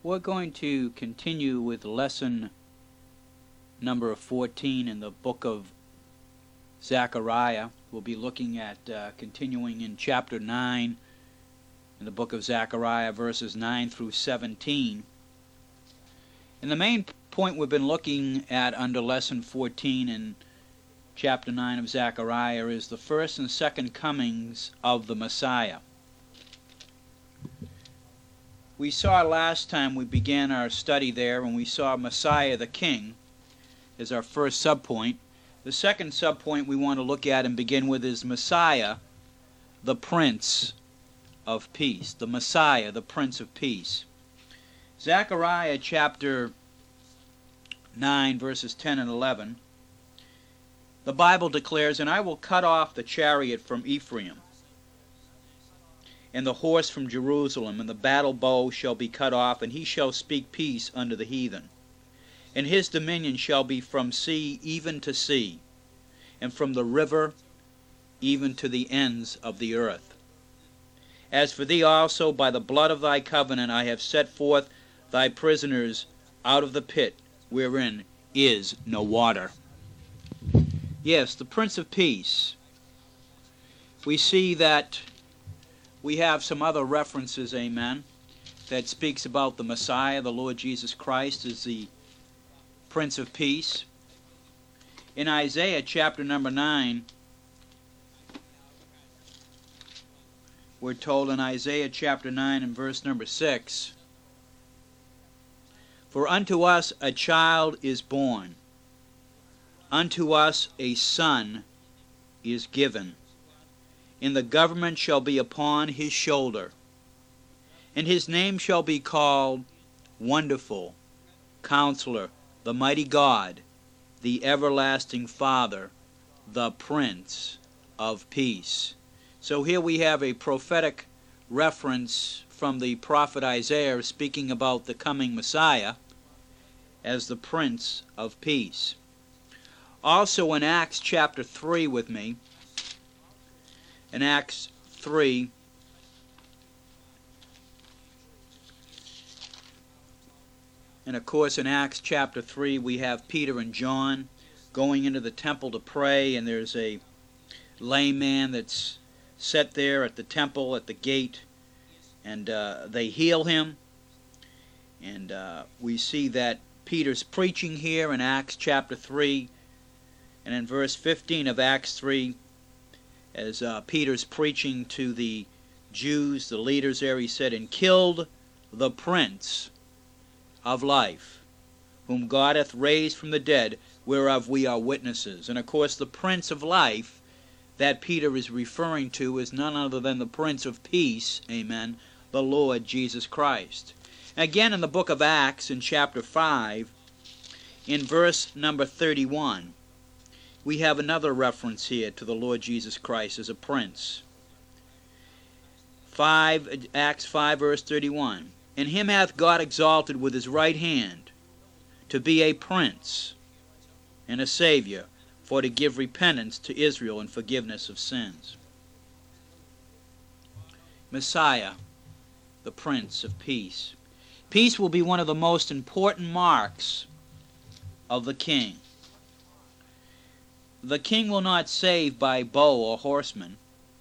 We're going to continue with lesson number 14 in the book of Zechariah. We'll be looking at continuing in chapter 9 in the book of Zechariah, verses 9 through 17. And the main point we've been looking at under lesson 14 in chapter 9 of Zechariah is the first and second comings of the Messiah. We saw last time we began our study there, and we saw Messiah the King as our first subpoint. The second subpoint we want to look at and begin with is Messiah, the Prince of Peace. The Messiah, the Prince of Peace. Zechariah chapter 9, verses 10 and 11. The Bible declares, "And I will cut off the chariot from Ephraim, and the horse from Jerusalem, and the battle bow shall be cut off, and he shall speak peace unto the heathen. And his dominion shall be from sea even to sea, and from the river even to the ends of the earth. As for thee also, by the blood of thy covenant I have set forth thy prisoners out of the pit wherein is no water." Yes, the Prince of Peace. We see that we have some other references, amen, that speaks about the Messiah, the Lord Jesus Christ, as the Prince of Peace. In Isaiah chapter number 9, we're told in Isaiah chapter 9 and verse number 6, "For unto us a child is born, unto us a son is given, and the government shall be upon his shoulder, and his name shall be called Wonderful, Counselor, the Mighty God, the Everlasting Father, the Prince of Peace." So here we have a prophetic reference from the prophet Isaiah speaking about the coming Messiah as the Prince of Peace. Also in Acts chapter 3 with me, in Acts 3, and of course in Acts chapter 3 we have Peter and John going into the temple to pray, and there's a lame man that's set there at the temple at the gate, and they heal him. And we see that Peter's preaching here in Acts chapter 3, and in verse 15 of Acts 3, as Peter's preaching to the Jews, the leaders there, he said, "And killed the Prince of Life, whom God hath raised from the dead, whereof we are witnesses." And of course the Prince of Life that Peter is referring to is none other than the Prince of Peace, amen, the Lord Jesus Christ. Again in the book of Acts in chapter 5, in verse number 31, we have another reference here to the Lord Jesus Christ as a prince. Acts 5 verse 31, "And him hath God exalted with his right hand to be a prince and a Savior, for to give repentance to Israel and forgiveness of sins." Messiah, the Prince of Peace. Peace will be one of the most important marks of the King. The King will not save by bow or horsemen.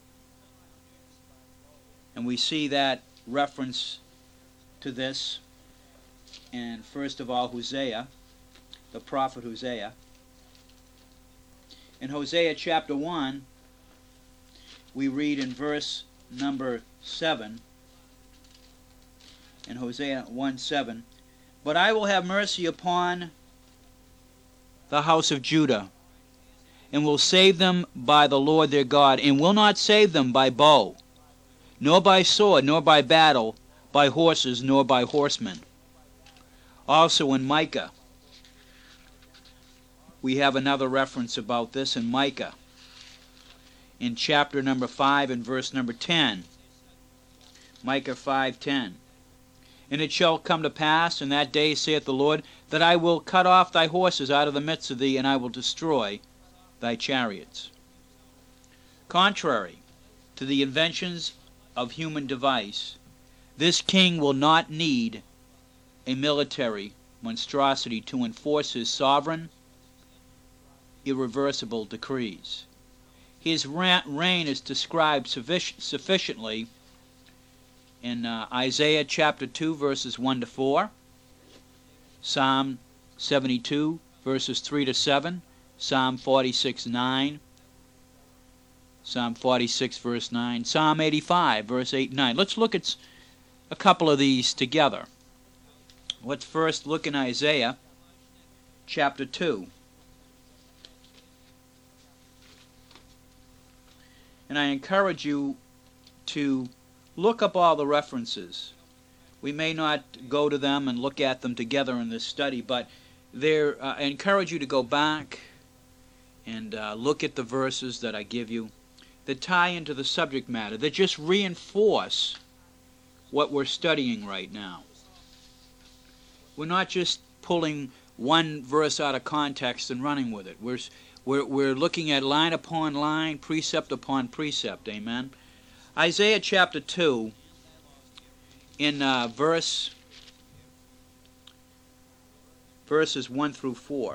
And we see that reference to this in, first of all, Hosea, the prophet Hosea. In Hosea chapter 1, we read in verse number 7, in Hosea 1:7, "But I will have mercy upon the house of Judah, and will save them by the Lord their God, and will not save them by bow, nor by sword, nor by battle, by horses, nor by horsemen." Also in Micah, we have another reference about this in Micah, in chapter number 5 and verse number 10. Micah 5:10. "And it shall come to pass in that day, saith the Lord, that I will cut off thy horses out of the midst of thee, and I will destroy thy chariots." Contrary to the inventions of human device, this king will not need a military monstrosity to enforce his sovereign, irreversible decrees. His reign is described sufficiently in Isaiah chapter 2, verses 1 to 4, Psalm 72, verses 3 to 7, Psalm 46, 9, Psalm 46, verse 9, Psalm 85, verse 8 and 9. Let's look at a couple of these together. Let's first look in Isaiah chapter 2. And I encourage you to look up all the references. We may not go to them and look at them together in this study, but I encourage you to go back and look at the verses that I give you that tie into the subject matter, that just reinforce what we're studying right now. We're not just pulling one verse out of context and running with it. We're looking at line upon line, precept upon precept. Amen. Isaiah chapter 2, in verses 1 through 4.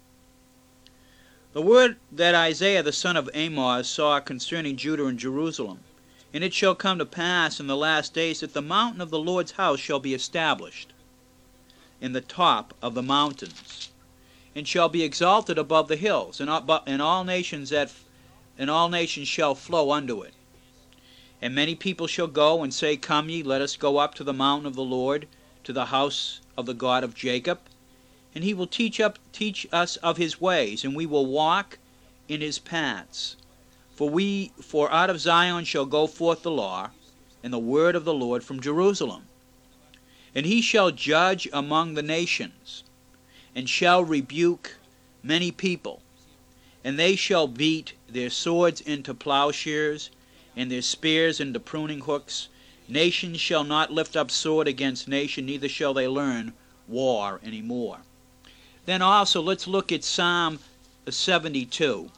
The word that Isaiah the son of Amoz saw concerning Judah and Jerusalem. And it shall come to pass in the last days that the mountain of the Lord's house shall be established in the top of the mountains, and shall be exalted above the hills, and all nations shall flow unto it. And many people shall go and say, Come ye, let us go up to the mountain of the Lord, to the house of the God of Jacob. And he will teach us of his ways, and we will walk in his paths. For out of Zion shall go forth the law, and the word of the Lord from Jerusalem. And he shall judge among the nations, and shall rebuke many people. And they shall beat their swords into plowshares, and their spears into pruning hooks. Nation shall not lift up sword against nation, neither shall they learn war any more. Then also let's look at Psalm 72.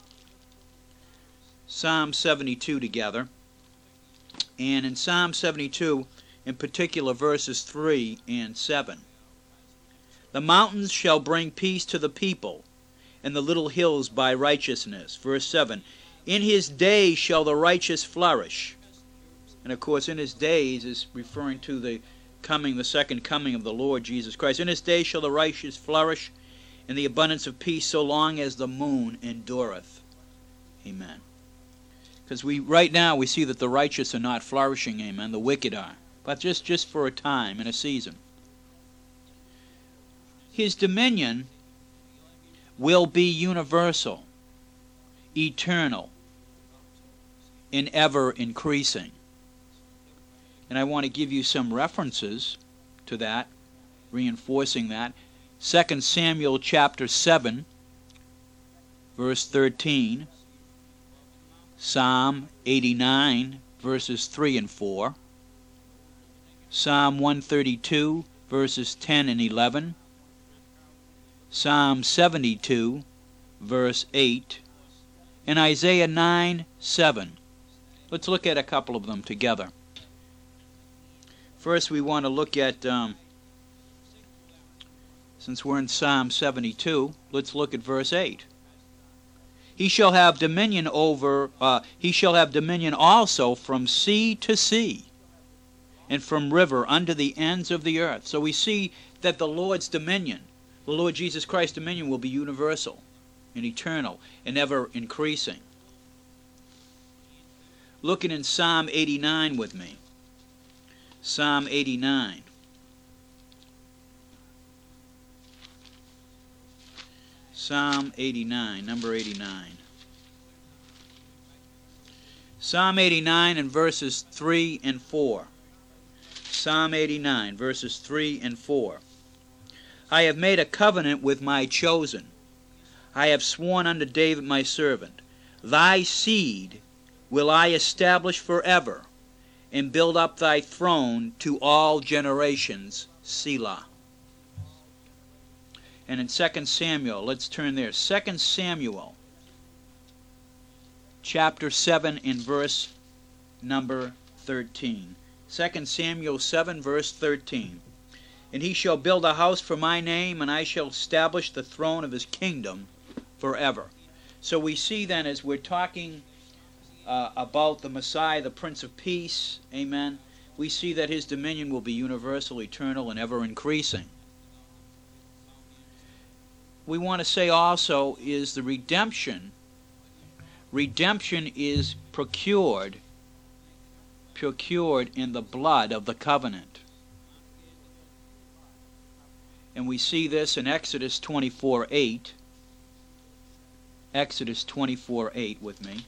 Psalm 72 together. And in Psalm 72, in particular verses 3 and 7. The mountains shall bring peace to the people, and the little hills by righteousness. Verse 7. In his days shall the righteous flourish. And of course, in his days is referring to the second coming of the Lord Jesus Christ. In his days shall the righteous flourish, in the abundance of peace, so long as the moon endureth. Amen. Because right now we see that the righteous are not flourishing, amen, the wicked are. But just for a time and a season. His dominion will be universal, eternal, and ever increasing. And I want to give you some references to that, reinforcing that. 2 Samuel chapter 7, verse 13. Psalm 89, verses 3 and 4. Psalm 132, verses 10 and 11. Psalm 72, verse 8. And Isaiah 9, 7. Let's look at a couple of them together. First we want to look at, since we're in Psalm 72, let's look at verse 8. He shall have dominion also from sea to sea, and from river unto the ends of the earth. So we see that the Lord's dominion, the Lord Jesus Christ's dominion, will be universal and eternal and ever increasing. Looking in Psalm 89 with me. Psalm 89. Psalm 89, number 89. Psalm 89 and verses 3 and 4. Psalm 89, verses 3 and 4. I have made a covenant with my chosen. I have sworn unto David my servant. Thy seed will I establish forever, and build up thy throne to all generations. Selah. And in 2 Samuel, let's turn there. 2 Samuel, chapter 7 and verse number 13. 2 Samuel 7, verse 13. And he shall build a house for my name, and I shall establish the throne of his kingdom forever. So we see then, as we're talking about the Messiah, the Prince of Peace, amen, we see that his dominion will be universal, eternal, and ever increasing. We want to say also is the redemption. Redemption is procured in the blood of the covenant. And we see this in Exodus 24:8. Exodus 24:8 with me.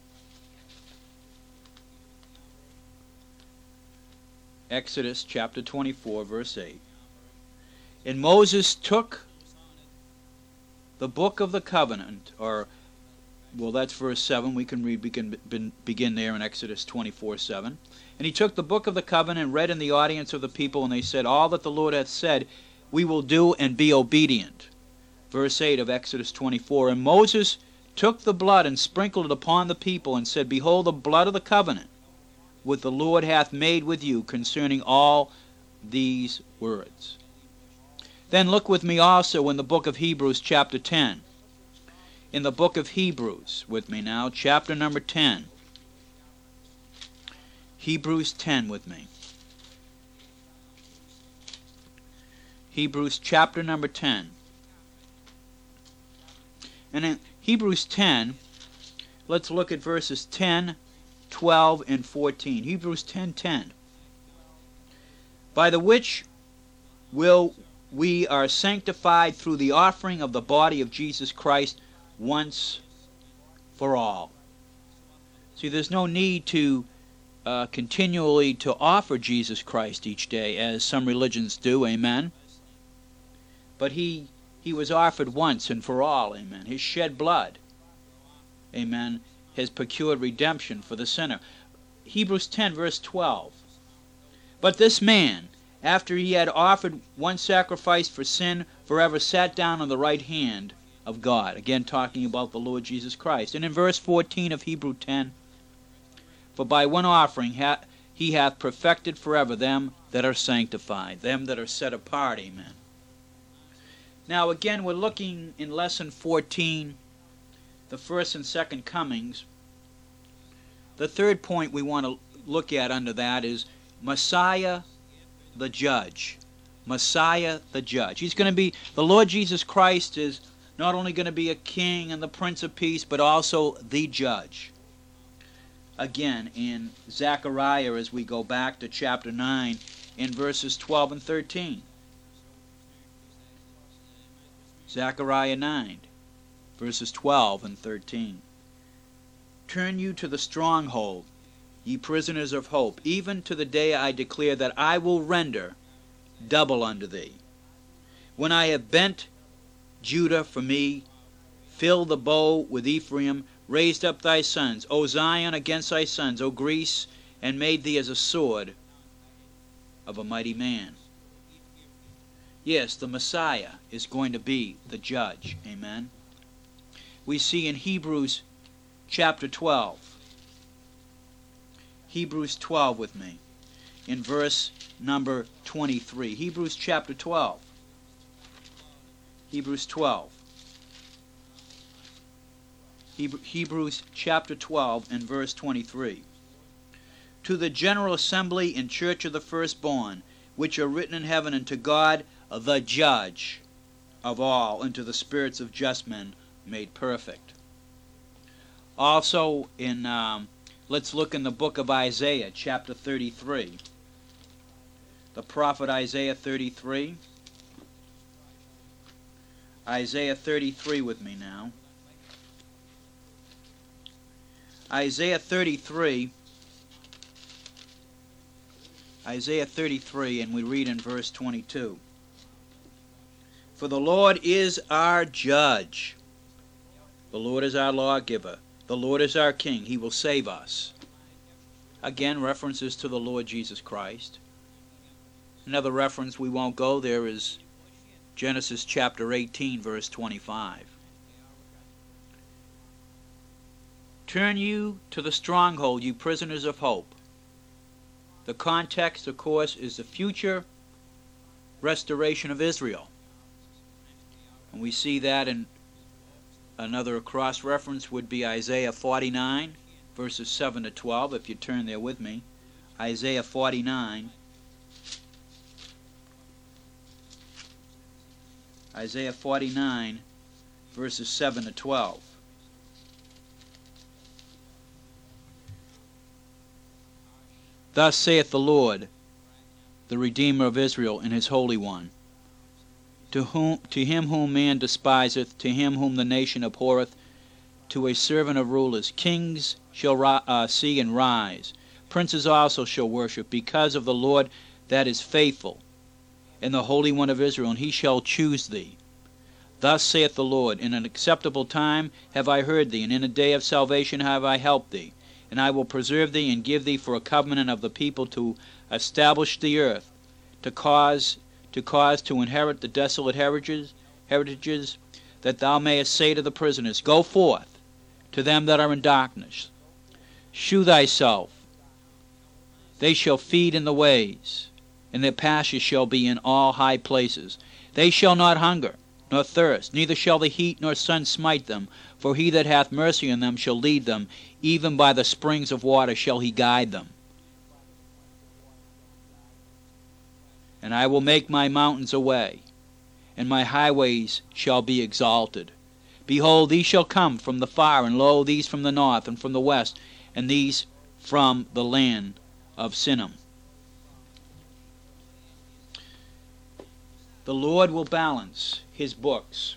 Exodus chapter 24, verse 8. And Moses took the book of the covenant, that's verse 7. We can begin there in Exodus 24:7. And he took the book of the covenant and read in the audience of the people, and they said, all that the Lord hath said, we will do and be obedient. Verse 8 of Exodus 24. And Moses took the blood and sprinkled it upon the people, and said, behold, the blood of the covenant which the Lord hath made with you concerning all these words. Then look with me also in the book of Hebrews chapter 10. In the book of Hebrews with me now, chapter number 10. Hebrews 10 with me. Hebrews chapter number 10. And in Hebrews 10, let's look at verses 10, 12, and 14. Hebrews 10:10. By the which we are sanctified through the offering of the body of Jesus Christ once for all. See, there's no need to continually to offer Jesus Christ each day, as some religions do, amen. But he was offered once and for all, amen. His shed blood, amen, has procured redemption for the sinner. Hebrews 10, verse 12. But this man, after he had offered one sacrifice for sin, forever sat down on the right hand of God. Again, talking about the Lord Jesus Christ. And in verse 14 of Hebrews 10, for by one offering he hath perfected forever them that are sanctified, them that are set apart, amen. Now again, we're looking in lesson 14, the first and second comings. The third point we want to look at under that is Messiah the Judge. Messiah the Judge. He's going to be, the Lord Jesus Christ is not only going to be a king and the Prince of Peace, but also the Judge. Again, in Zechariah, as we go back to chapter 9, in verses 12 and 13. Zechariah 9, verses 12 and 13. Turn you to the stronghold, ye prisoners of hope, even to the day I declare that I will render double unto thee. When I have bent Judah for me, filled the bow with Ephraim, raised up thy sons, O Zion, against thy sons, O Greece, and made thee as a sword of a mighty man. Yes, the Messiah is going to be the judge. Amen. We see in Hebrews chapter 12. Hebrews 12 with me. In verse number 23. Hebrews chapter 12. Hebrews 12. Hebrews chapter 12 and verse 23. To the general assembly and church of the firstborn, which are written in heaven, and to God the judge of all, and to the spirits of just men made perfect. Also in let's look in the book of Isaiah chapter 33. The prophet Isaiah 33. Isaiah 33 with me now. Isaiah 33. Isaiah 33, and we read in verse 22. For the Lord is our judge. The Lord is our lawgiver. The Lord is our king. He will save us. Again, references to the Lord Jesus Christ. Another reference, we won't go there, is Genesis chapter 18, verse 25. Turn you to the stronghold, you prisoners of hope. The context, of course, is the future restoration of Israel. And we see that in another cross-reference would be Isaiah 49, verses 7 to 12, if you turn there with me. Isaiah 49. Isaiah 49, verses 7 to 12. Thus saith the Lord, the Redeemer of Israel, and his Holy One, to him whom man despiseth, to him whom the nation abhorreth, to a servant of rulers, kings shall see and rise, princes also shall worship, because of the Lord that is faithful, and the Holy One of Israel, and he shall choose thee. Thus saith the Lord, in an acceptable time have I heard thee, and in a day of salvation have I helped thee. And I will preserve thee, and give thee for a covenant of the people, to establish the earth, to cause to inherit the desolate heritages, that thou mayest say to the prisoners, Go forth, to them that are in darkness. Shew thyself, they shall feed in the ways, and their pastures shall be in all high places. They shall not hunger, nor thirst, neither shall the heat nor sun smite them. For he that hath mercy on them shall lead them, even by the springs of water shall he guide them. And I will make my mountains a way, and my highways shall be exalted. Behold, these shall come from the far, and lo, these from the north, and from the west, and these from the land of Sinim. The Lord will balance his books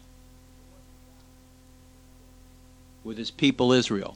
with his people Israel.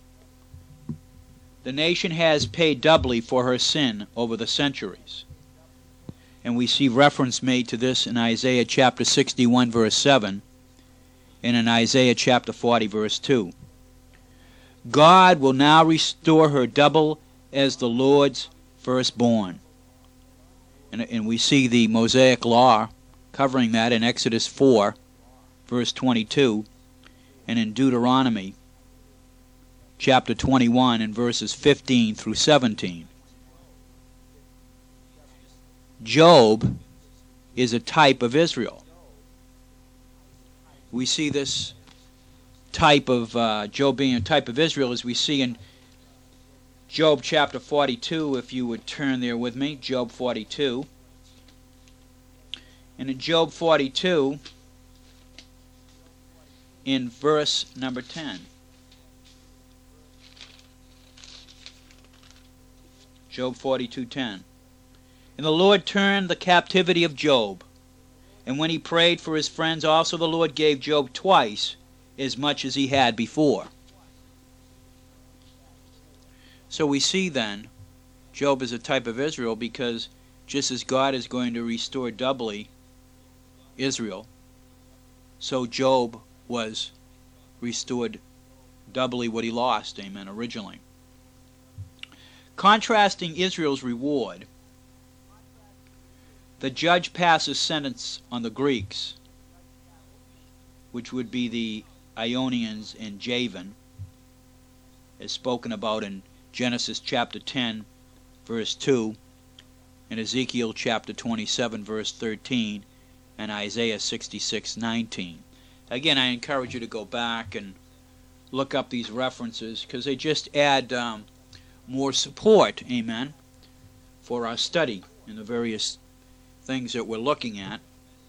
The nation has paid doubly for her sin over the centuries. And we see reference made to this in Isaiah chapter 61 verse 7 and in Isaiah chapter 40 verse 2. God will now restore her double as the Lord's firstborn. And we see the Mosaic law covering that in Exodus 4 verse 22 and in Deuteronomy chapter 21 and verses 15 through 17. Job is a type of Israel. We see this type of Job being a type of Israel as we see in Job chapter 42, if you would turn there with me, Job 42. And in Job 42, in verse number 10. Job 42:10. And the Lord turned the captivity of Job, and when he prayed for his friends, also the Lord gave Job twice as much as he had before. So we see then, Job is a type of Israel, because just as God is going to restore doubly Israel, so Job was restored doubly what he lost, amen, originally. Contrasting Israel's reward, the judge passes sentence on the Greeks, which would be the Ionians and Javan, as spoken about in Genesis chapter 10, verse 2, and Ezekiel chapter 27, verse 13, and Isaiah 66:19. Again, I encourage you to go back and look up these references, because they just add more support, amen, for our study in the various things that we're looking at.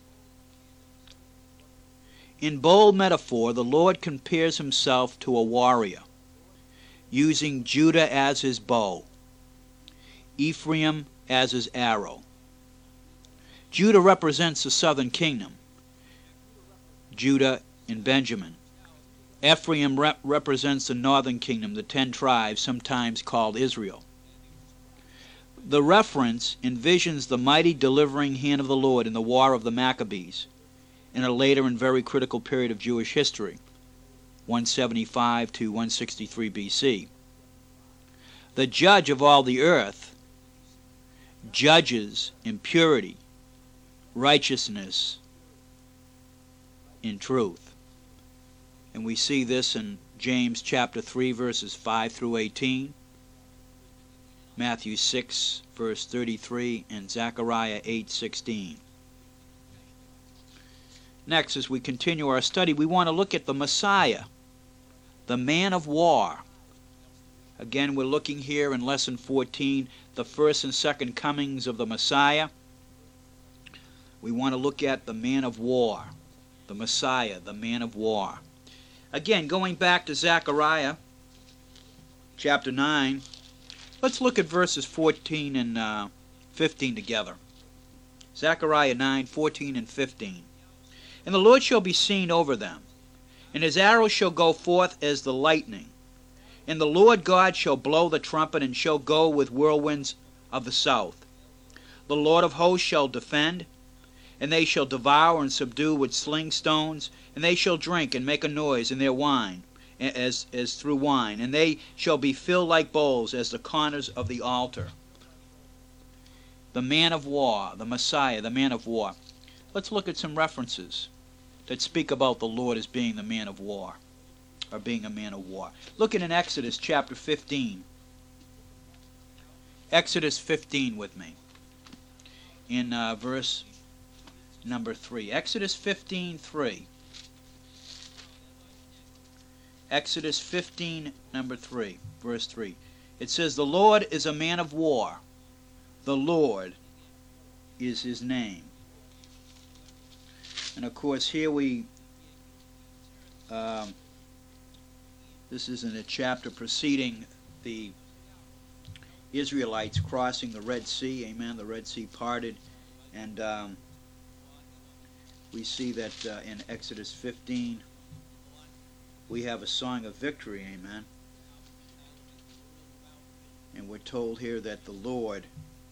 In bold metaphor, the Lord compares himself to a warrior, using Judah as his bow, Ephraim as his arrow. Judah represents the southern kingdom, Judah and Benjamin. Ephraim represents the northern kingdom, the 10 tribes, sometimes called Israel. The reference envisions the mighty delivering hand of the Lord in the War of the Maccabees, in a later and very critical period of Jewish history, 175 to 163 BC. The judge of all the earth judges in purity, righteousness, in truth. And we see this in James chapter 3 verses 5 through 18, Matthew 6 verse 33, and Zechariah 8:16. Next, as we continue our study, we want to look at the Messiah, the man of war. Again, we're looking here in Lesson 14, the first and second comings of the Messiah. We want to look at the man of war, the Messiah, the man of war. Again, going back to Zechariah chapter 9, let's look at verses 14 and 15 together. Zechariah 9, 14 and 15. And the Lord shall be seen over them, and his arrow shall go forth as the lightning. And the Lord God shall blow the trumpet, and shall go with whirlwinds of the south. The Lord of hosts shall defend, and they shall devour and subdue with sling stones, and they shall drink and make a noise in their wine, as through wine, and they shall be filled like bowls as the corners of the altar. The man of war, the Messiah, the man of war. Let's look at some references that speak about the Lord as being the man of war, or being a man of war. Look at in Exodus chapter 15. Exodus 15 with me, in verse number 3. Exodus 15:3. Exodus 15, number 3, verse 3. It says, the Lord is a man of war. The Lord is his name. And of course here this is in a chapter preceding the Israelites crossing the Red Sea. Amen. The Red Sea parted. And we see that in Exodus 15 we have a song of victory. Amen. And we're told here that the Lord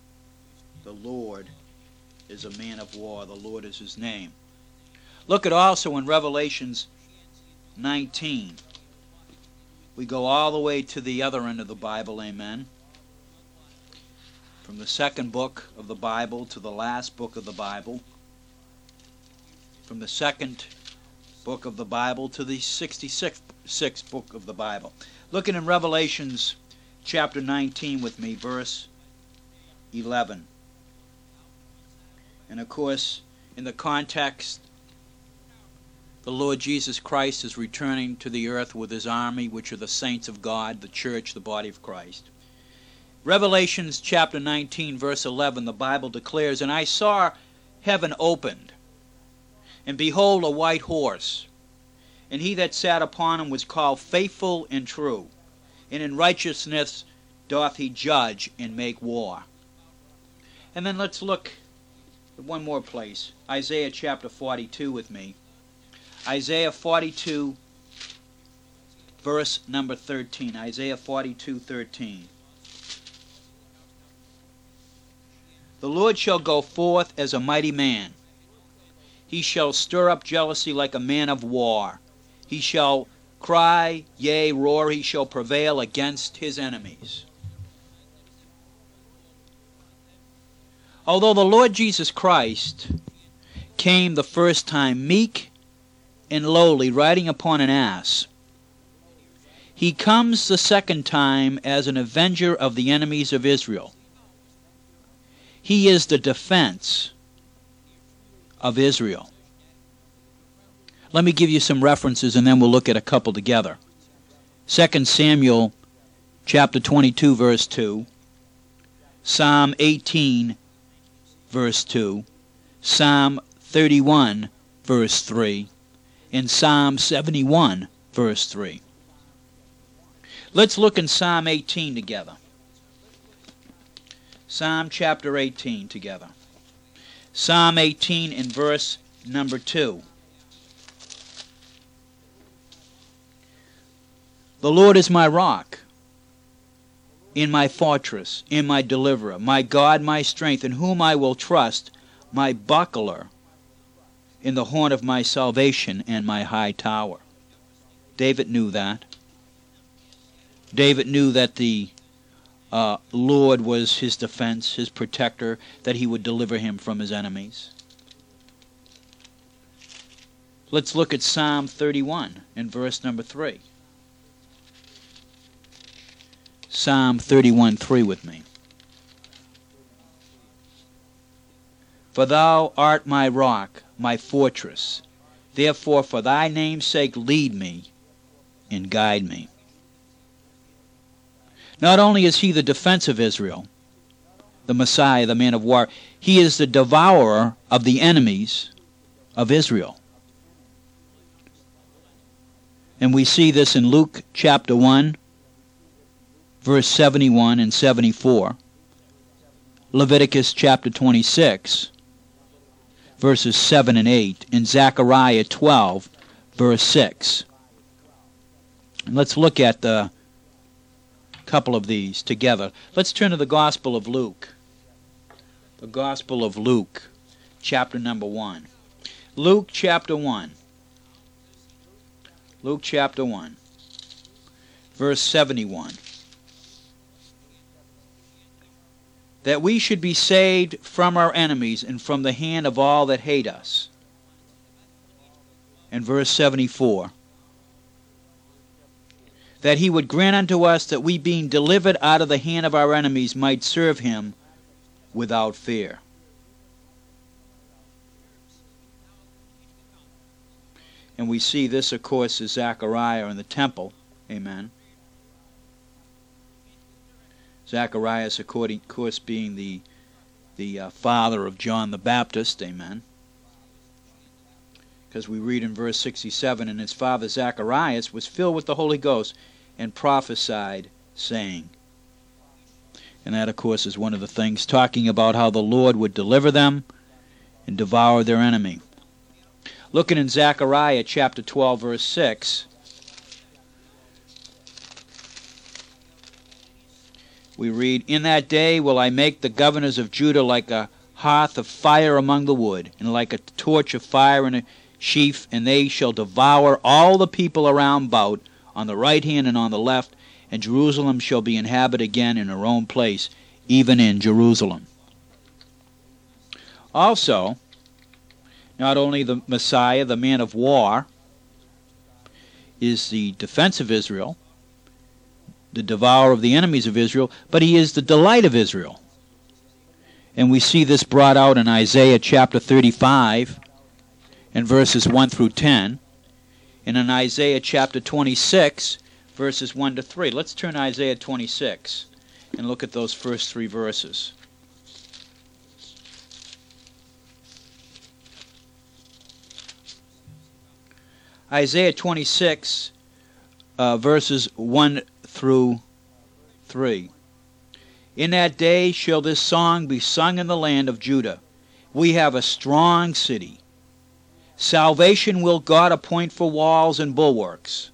is a man of war. The Lord is his name. Look at also in Revelations 19. We go all the way to the other end of the Bible, amen. From the second book of the Bible to the last book of the Bible. From the second book of the Bible to the 66th book of the Bible. Looking in Revelations chapter 19 with me, verse 11. And of course, in the context, the Lord Jesus Christ is returning to the earth with his army, which are the saints of God, the church, the body of Christ. Revelations chapter 19, verse 11, the Bible declares, and I saw heaven opened, and behold a white horse, and he that sat upon him was called Faithful and True, and in righteousness doth he judge and make war. And then let's look at one more place, Isaiah chapter 42 with me. Isaiah 42, verse number 13. Isaiah 42:13. The Lord shall go forth as a mighty man. He shall stir up jealousy like a man of war. He shall cry, yea, roar. He shall prevail against his enemies. Although the Lord Jesus Christ came the first time meek and lowly, riding upon an ass, he comes the second time as an avenger of the enemies of Israel. He is the defense of Israel. Let me give you some references and then we'll look at a couple together. 2 Samuel chapter 22 verse 2, Psalm 18 verse 2, Psalm 31 verse 3, and Psalm 71 verse 3. Let's look in Psalm 18 together. Psalm chapter 18 together. Psalm 18 in verse number 2. The Lord is my rock, in my fortress, in my deliverer, my God, my strength, in whom I will trust, my buckler, in the horn of my salvation and my high tower. David knew that. David knew that the Lord was his defense, his protector, that he would deliver him from his enemies. Let's look at Psalm 31 in verse number 3. Psalm 31:3 with me. For thou art my rock, my fortress, Therefore, for thy name's sake, lead me and guide me. Not only is he the defense of Israel, the Messiah, the man of war, he is the devourer of the enemies of Israel. And we see this in Luke chapter 1, verse 71 and 74, Leviticus chapter 26, verses 7 and 8, and Zechariah 12, verse 6. And let's look at a couple of these together. Let's turn to the Gospel of Luke. The Gospel of Luke, chapter number 1. Luke chapter 1. Luke chapter 1, verse 71. That we should be saved from our enemies and from the hand of all that hate us. And verse 74. That he would grant unto us that we, being delivered out of the hand of our enemies, might serve him without fear. And we see this, of course, is Zechariah in the temple. Amen. Zacharias, of course, being the father of John the Baptist. Amen. Because we read in verse 67, and his father Zacharias was filled with the Holy Ghost and prophesied, saying. And that, of course, is one of the things talking about how the Lord would deliver them and devour their enemy. Looking in Zechariah chapter 12, verse 6, we read, In that day will I make the governors of Judah like a hearth of fire among the wood, and like a torch of fire in a sheaf, and they shall devour all the people around about, on the right hand and on the left, and Jerusalem shall be inhabited again in her own place, even in Jerusalem. Also, not only the Messiah, the man of war, is the defense of Israel, the devourer of the enemies of Israel, but he is the delight of Israel. And we see this brought out in Isaiah chapter 35 and verses 1 through 10, and in Isaiah chapter 26, verses 1 to 3. Let's turn to Isaiah 26 and look at those first three verses. Isaiah 26, verses 1 through 3. In that day shall this song be sung in the land of Judah. We have a strong city. Salvation will God appoint for walls and bulwarks.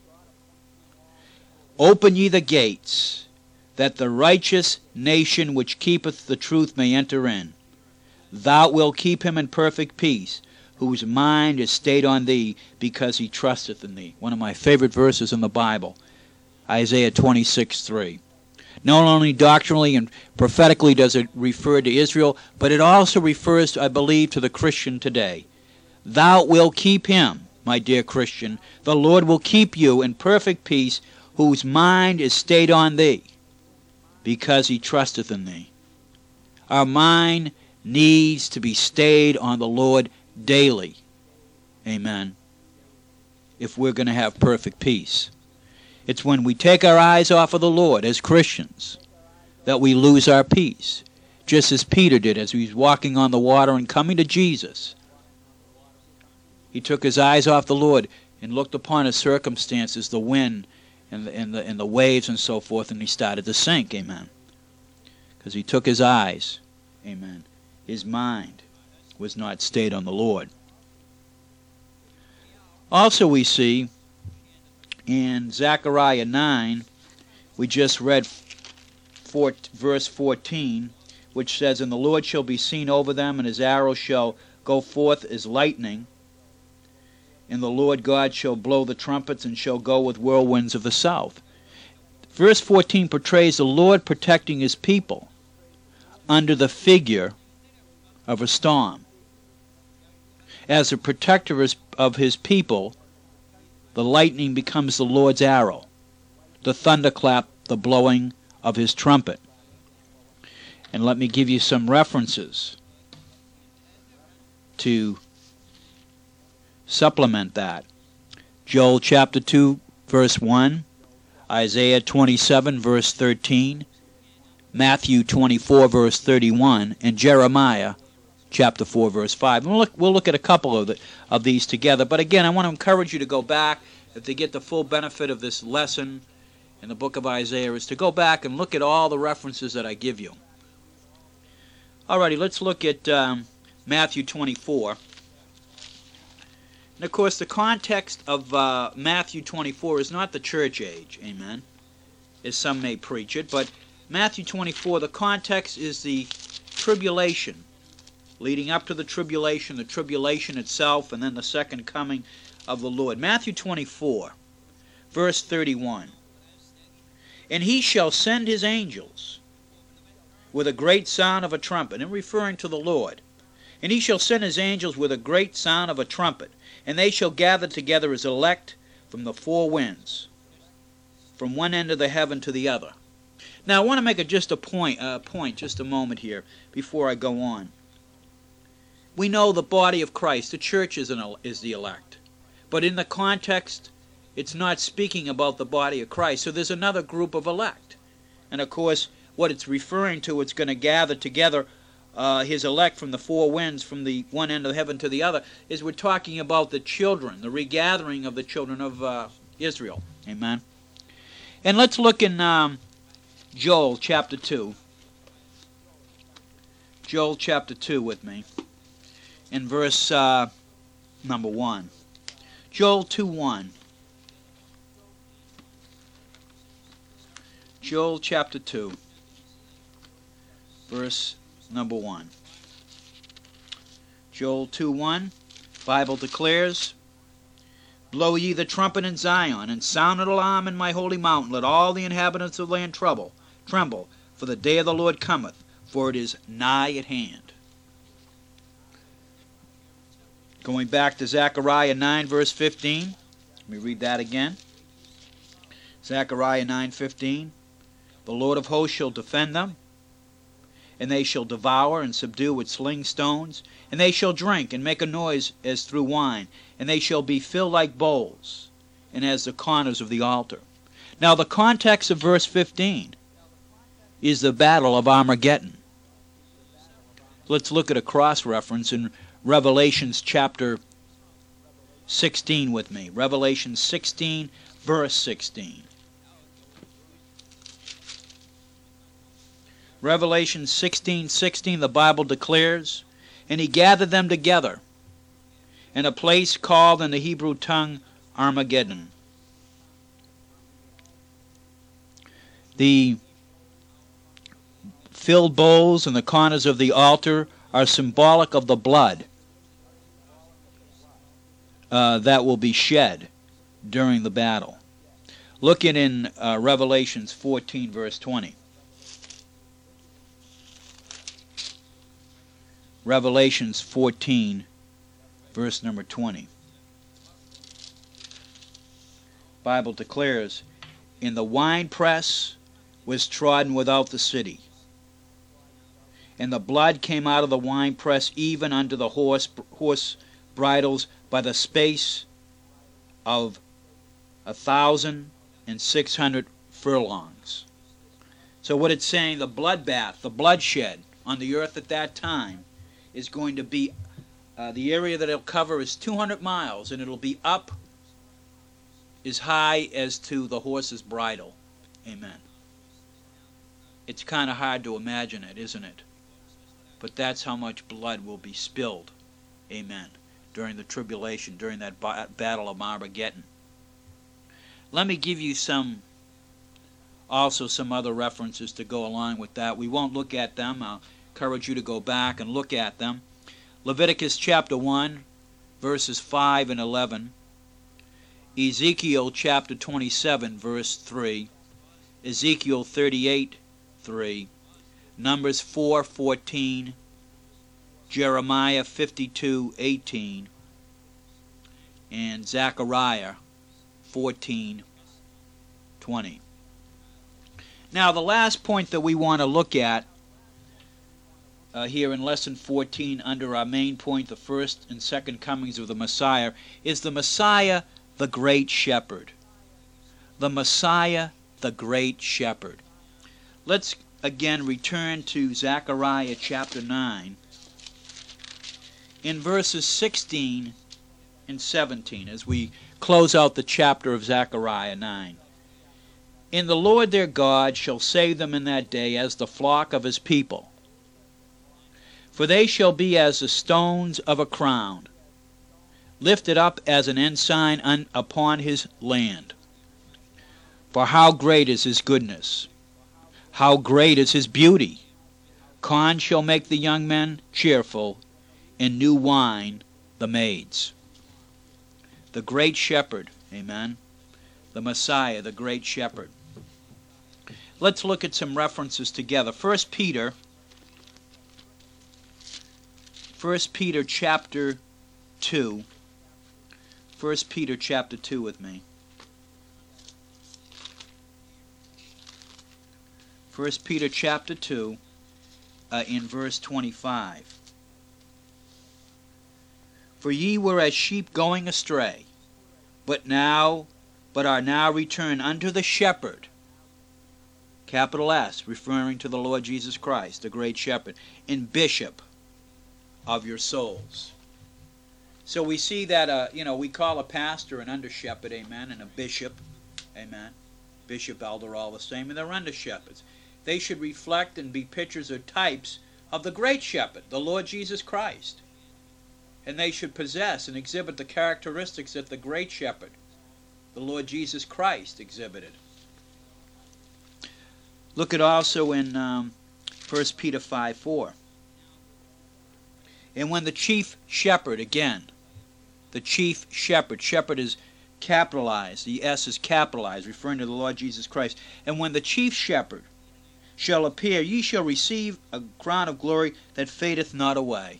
Open ye the gates, that the righteous nation which keepeth the truth may enter in. Thou wilt keep him in perfect peace, whose mind is stayed on thee, because he trusteth in thee. One of my favorite verses in the Bible, Isaiah 26:3. Not only doctrinally and prophetically does it refer to Israel, but it also refers, I believe, to the Christian today. Thou wilt keep him, my dear Christian. The Lord will keep you in perfect peace, whose mind is stayed on thee, because he trusteth in thee. Our mind needs to be stayed on the Lord daily. Amen. If we're going to have perfect peace. It's when we take our eyes off of the Lord as Christians that we lose our peace. Just as Peter did as he was walking on the water and coming to Jesus. He took his eyes off the Lord and looked upon his circumstances, the wind and the waves and so forth, and he started to sink. Amen. Because he took his eyes. Amen. His mind was not stayed on the Lord. Also we see in Zechariah 9, we just read verse 14, which says, And the Lord shall be seen over them, and his arrow shall go forth as lightning, and the Lord God shall blow the trumpets, and shall go with whirlwinds of the south. Verse 14 portrays the Lord protecting his people under the figure of a storm. As a protector of his people, the lightning becomes the Lord's arrow, the thunderclap, the blowing of his trumpet. And let me give you some references to supplement that. Joel chapter 2, verse 1, Isaiah 27, verse 13, Matthew 24, verse 31, and Jeremiah chapter 4, verse 5. And we'll look at a couple of these together. But again, I want to encourage you to go back, if they get the full benefit of this lesson in the book of Isaiah, is to go back and look at all the references that I give you. Alrighty, let's look at Matthew 24. And of course, the context of Matthew 24 is not the church age, amen, as some may preach it, but Matthew 24, the context is the tribulation, leading up to the tribulation itself, and then the second coming of the Lord. Matthew 24, verse 31. And he shall send his angels with a great sound of a trumpet, and referring to the Lord. And he shall send his angels with a great sound of a trumpet, and they shall gather together his elect from the four winds, from one end of the heaven to the other. Now I want to make just a point, just a moment here, before I go on. We know the body of Christ, the church is the elect. But in the context, it's not speaking about the body of Christ. So there's another group of elect. And of course, what it's referring to, it's going to gather together his elect from the four winds, from the one end of heaven to the other, is we're talking about the children, the regathering of the children of Israel. Amen. And let's look in Joel chapter 2. Joel chapter 2 with me. In verse number 1. Joel 2:1. Joel chapter 2, verse number 1. Joel 2:1, Bible declares, Blow ye the trumpet in Zion, and sound an alarm in my holy mountain. Let all the inhabitants of the land tremble, for the day of the Lord cometh, for it is nigh at hand. Going back to Zechariah 9, verse 15. Let me read that again. Zechariah 9:15. The Lord of hosts shall defend them, and they shall devour and subdue with sling stones, and they shall drink and make a noise as through wine, and they shall be filled like bowls, and as the corners of the altar. Now the context of verse 15 is the battle of Armageddon. Let's look at a cross-reference in Revelations chapter 16 with me. Revelation 16, verse 16. Revelation 16:16, the Bible declares, And he gathered them together in a place called in the Hebrew tongue Armageddon. The filled bowls and the corners of the altar are symbolic of the blood that will be shed during the battle. Look in Revelations 14, verse 20. Revelations 14, verse number 20. Bible declares, And the winepress was trodden without the city, and the blood came out of the winepress even unto the horse bridles by the space of 1,600 furlongs. So what it's saying, the bloodbath, the bloodshed on the earth at that time is going to be, the area that it'll cover is 200 miles, and it'll be up as high as to the horse's bridle. Amen. It's kind of hard to imagine it, isn't it? But that's how much blood will be spilled. Amen. During the tribulation, during that battle of Armageddon. Let me give you also some other references to go along with that. We won't look at them. I'll encourage you to go back and look at them. Leviticus chapter 1, verses 5 and 11. Ezekiel chapter 27, verse 3. Ezekiel 38, 3. Numbers 4:14. Jeremiah 52:18. And Zechariah 14:20. Now the last point that we want to look at here in Lesson 14 under our main point, the first and second comings of the Messiah. Is the Messiah the great shepherd? The Messiah, the great shepherd. Let's again return to Zechariah chapter 9 in verses 16 and 17 as we close out the chapter of Zechariah 9. And the Lord their God shall save them in that day as the flock of his people. For they shall be as the stones of a crown, lifted up as an ensign upon his land. For how great is his goodness! How great is his beauty! Corn shall make the young men cheerful, and new wine the maids. The great shepherd, amen. The Messiah, the great shepherd. Let's look at some references together. 1 Peter chapter 2. 1 Peter chapter 2 with me. 1 Peter chapter 2 in verse 25. For ye were as sheep going astray, but are now returned unto the shepherd, capital S, referring to the Lord Jesus Christ, the great shepherd, and bishop of your souls. So we see that, we call a pastor an under shepherd, amen, and a bishop, amen. Bishop, elder, all the same, and they're under shepherds. They should reflect and be pictures or types of the great shepherd, the Lord Jesus Christ. And they should possess and exhibit the characteristics that the great shepherd, the Lord Jesus Christ, exhibited. Look at also in 1 Peter 5:4. And when the chief shepherd, again, the chief shepherd, shepherd is capitalized, the S is capitalized, referring to the Lord Jesus Christ. And when the chief shepherd shall appear, ye shall receive a crown of glory that fadeth not away.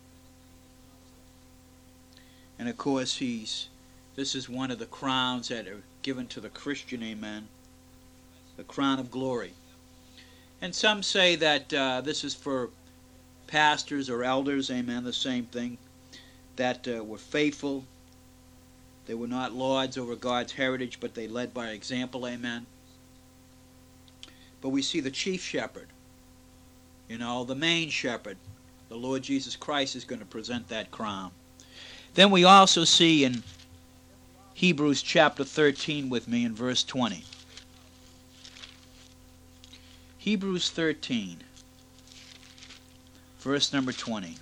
And of course, this is one of the crowns that are given to the Christian, amen, the crown of glory. And some say that this is for pastors or elders, amen, the same thing, that were faithful. They were not lords over God's heritage, but they led by example, amen. But we see the chief shepherd, the main shepherd, the Lord Jesus Christ, is going to present that crown. Then we also see in Hebrews chapter 13 with me in verse 20. Hebrews 13, verse number 20.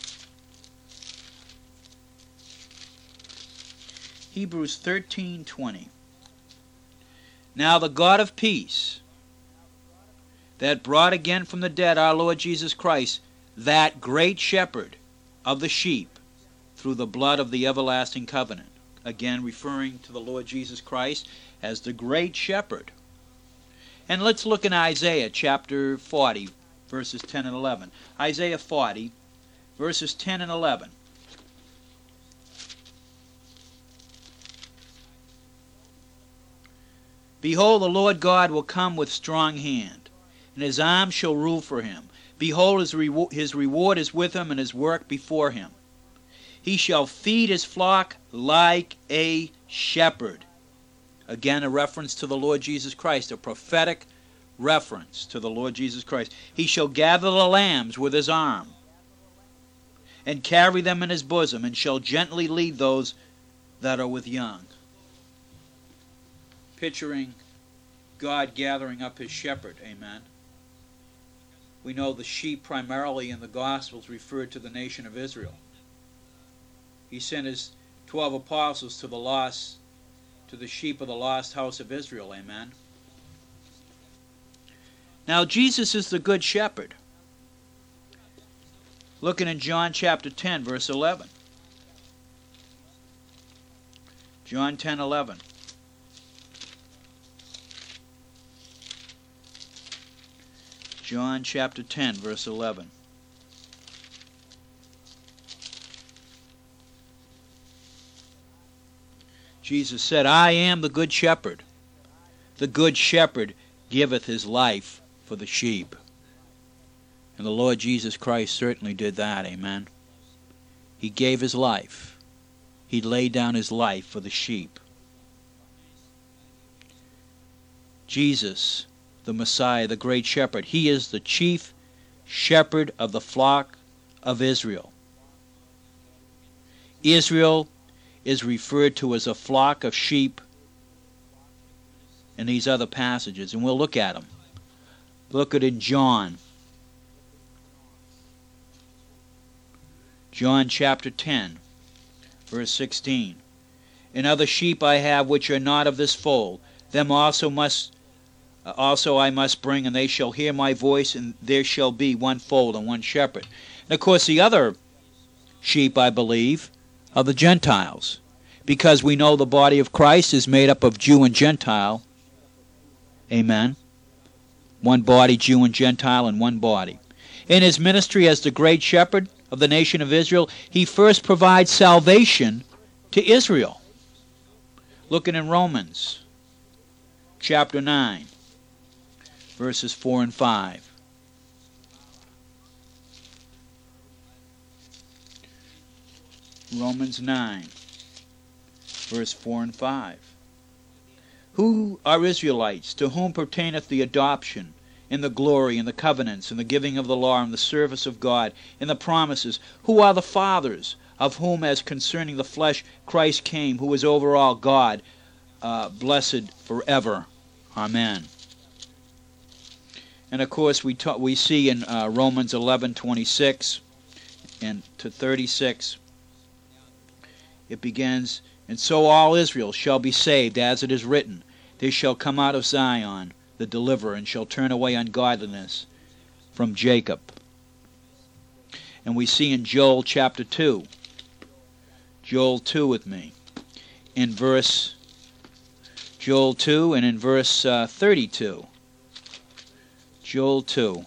Hebrews 13:20. Now the God of peace, that brought again from the dead our Lord Jesus Christ, that great shepherd of the sheep, through the blood of the everlasting covenant. Again, referring to the Lord Jesus Christ as the great shepherd. And let's look in Isaiah chapter 40, verses 10 and 11. Isaiah 40, verses 10 and 11. Behold, the Lord God will come with strong hand, and his arm shall rule for him. Behold, his reward is with him, and his work before him. He shall feed his flock like a shepherd. Again, a reference to the Lord Jesus Christ, a prophetic reference to the Lord Jesus Christ. He shall gather the lambs with his arm, and carry them in his bosom, and shall gently lead those that are with young. Picturing God gathering up his shepherd, amen. We know the sheep primarily in the Gospels referred to the nation of Israel. He sent his 12 apostles to the sheep of the lost house of Israel, amen. Now Jesus is the good shepherd. Looking in John chapter 10, verse 11. John 10:11. John chapter 10, verse 11. Jesus said, I am the good shepherd. The good shepherd giveth his life for the sheep. And the Lord Jesus Christ certainly did that, amen. He gave his life. He laid down his life for the sheep. Jesus, the Messiah, the great shepherd, he is the chief shepherd of the flock of Israel. Israel is referred to as a flock of sheep in these other passages, and we'll look at them. Look at it in John. John chapter 10, verse 16. And other sheep I have which are not of this fold, them also I must bring, and they shall hear my voice, and there shall be one fold and one shepherd. And of course the other sheep, I believe, are the Gentiles, because we know the body of Christ is made up of Jew and Gentile. Amen. One body, Jew and Gentile, and one body. In his ministry as the great shepherd of the nation of Israel, he first provides salvation to Israel. Looking in Romans chapter 9, verses 4 and 5. Romans 9, verse 4 and 5. Who are Israelites, to whom pertaineth the adoption, and the glory, and the covenants, and the giving of the law, and the service of God, and the promises? Who are the fathers, of whom, as concerning the flesh, Christ came, who is over all God, blessed forever. Amen. And of course we see in Romans 11:26 and to 36, it begins, and so all Israel shall be saved, as it is written, they shall come out of Zion, the deliverer, and shall turn away ungodliness from Jacob. And we see in Joel chapter 2, Joel 2 with me, in verse, Joel 2 and in verse 32. Joel 2.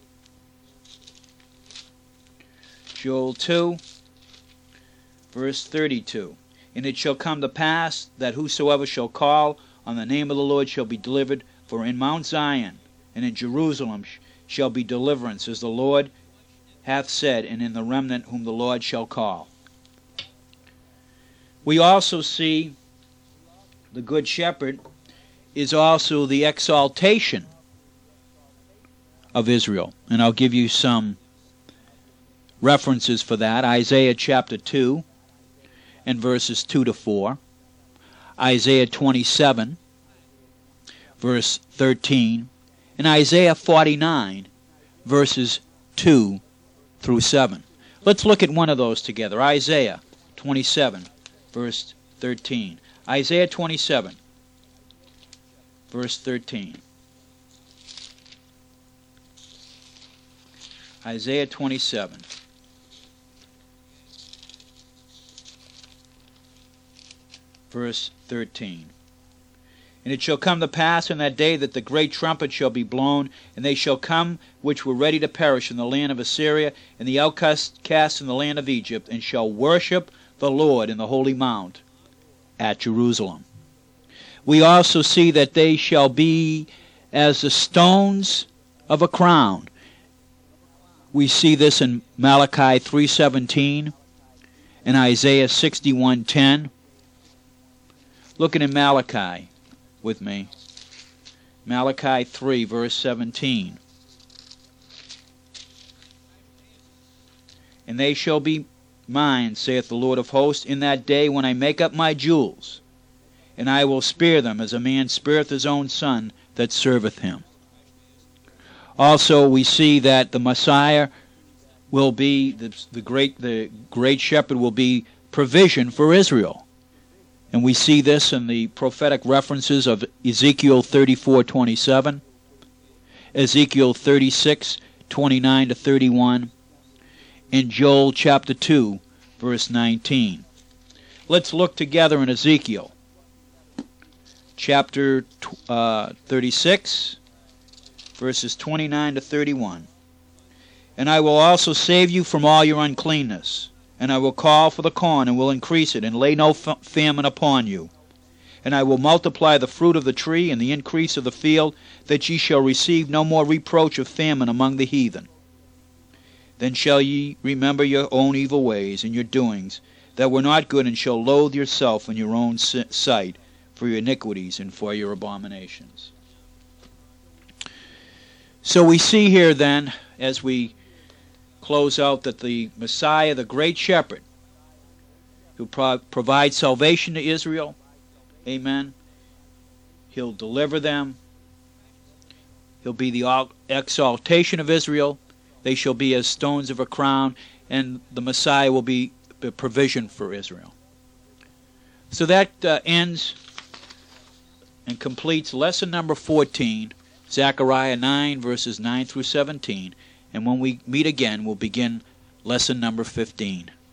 Joel 2, verse 32. And it shall come to pass that whosoever shall call on the name of the Lord shall be delivered. For in Mount Zion and in Jerusalem shall be deliverance, as the Lord hath said, and in the remnant whom the Lord shall call. We also see the Good Shepherd is also the exaltation of Israel. And I'll give you some references for that. Isaiah chapter 2 and verses 2 to 4. Isaiah 27, verse 13. And Isaiah 49, verses 2 through 7. Let's look at one of those together. Isaiah 27, verse 13. Isaiah 27, verse 13. Isaiah 27. Verse 13. And it shall come to pass in that day that the great trumpet shall be blown, and they shall come which were ready to perish in the land of Assyria, and the outcasts in the land of Egypt, and shall worship the Lord in the holy mount at Jerusalem. We also see that they shall be as the stones of a crown. We see this in Malachi 3:17 and Isaiah 61:10. Looking at Malachi with me. Malachi 3, verse 17. And they shall be mine, saith the Lord of hosts, in that day when I make up my jewels, and I will spare them as a man spareth his own son that serveth him. Also we see that the Messiah will be, the great shepherd will be provision for Israel. And we see this in the prophetic references of Ezekiel 34:27, Ezekiel 36:29 to 31, and Joel chapter 2, verse 19. Let's look together in Ezekiel chapter 36, verses 29 to 31. And I will also save you from all your uncleanness, and I will call for the corn, and will increase it, and lay no famine upon you. And I will multiply the fruit of the tree, and the increase of the field, that ye shall receive no more reproach of famine among the heathen. Then shall ye remember your own evil ways and your doings that were not good, and shall loathe yourself in your own sight for your iniquities and for your abominations. So we see here then, as we close out, that the Messiah, the great shepherd, who provides salvation to Israel, amen, he'll deliver them. He'll be the exaltation of Israel. They shall be as stones of a crown, and the Messiah will be the provision for Israel. So that ends and completes lesson number 14, Zechariah 9, verses 9 through 17. And when we meet again, we'll begin lesson number 15.